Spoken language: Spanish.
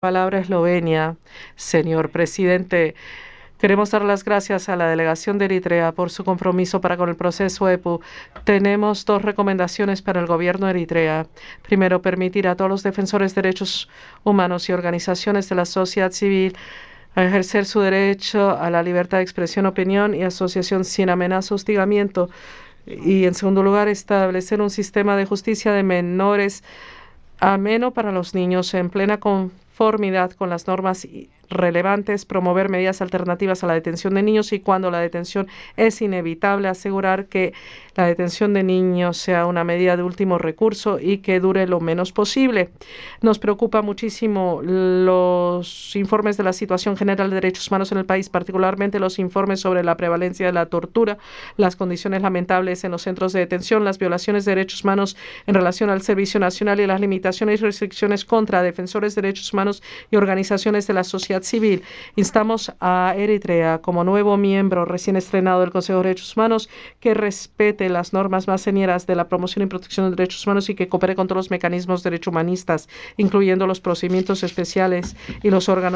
Palabra Eslovenia, señor presidente. Queremos dar las gracias a la delegación de Eritrea por su compromiso para con el proceso EPU. Tenemos dos recomendaciones para el gobierno de Eritrea. Primero, permitir a todos los defensores de derechos humanos y organizaciones de la sociedad civil a ejercer su derecho a la libertad de expresión, opinión y asociación sin amenaza o hostigamiento. Y en segundo lugar, establecer un sistema de justicia de menores ameno para los niños en plena conformidad con las normas relevantes, promover medidas alternativas a la detención de niños y cuando la detención es inevitable, asegurar que la detención de niños sea una medida de último recurso y que dure lo menos posible. Nos preocupa muchísimo los informes de la situación general de derechos humanos en el país, particularmente los informes sobre la prevalencia de la tortura, las condiciones lamentables en los centros de detención, las violaciones de derechos humanos en relación al Servicio Nacional y las limitaciones y restricciones contra defensores de derechos humanos y organizaciones de la sociedad civil. Instamos a Eritrea, como nuevo miembro recién estrenado del Consejo de Derechos Humanos, que respete las normas más señeras de la promoción y protección de derechos humanos y que coopere con todos los mecanismos de derechos humanistas, incluyendo los procedimientos especiales y los órganos